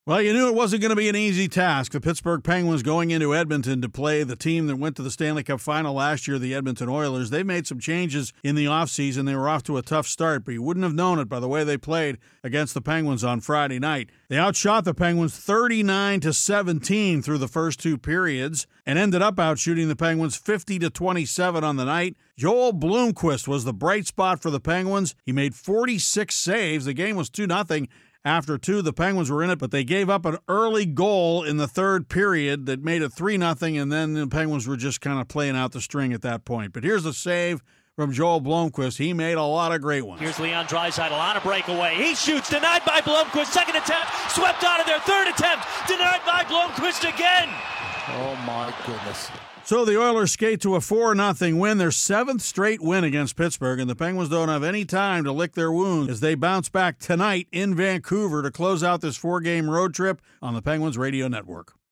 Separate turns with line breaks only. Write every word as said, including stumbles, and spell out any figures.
Well, you knew it wasn't going to be an easy task. The Pittsburgh Penguins going into Edmonton to play the team that went to the Stanley Cup final last year, the Edmonton Oilers. They've made some changes in the offseason. They were off to a tough start, but you wouldn't have known it by the way they played against the Penguins on Friday night. They outshot the Penguins thirty-nine to seventeen through the first two periods and ended up outshooting the Penguins fifty to twenty-seven on the night. Joel Blomqvist was the bright spot for the Penguins. He made forty-six saves. The game was two nothing. After two, the Penguins were in it, but they gave up an early goal in the third period that made it three nothing, and then the Penguins were just kind of playing out the string at that point. But here's a save from Joel Blomqvist. He made a lot of great ones.
Here's Leon Draisaitl on a breakaway. He shoots, denied by Blomqvist. Second attempt, swept out of there. Third attempt, denied by Blomqvist again.
Oh, my goodness.
So the Oilers skate to a four nothing win, their seventh straight win against Pittsburgh, and the Penguins don't have any time to lick their wounds as they bounce back tonight in Vancouver to close out this four-game road trip on the Penguins Radio Network.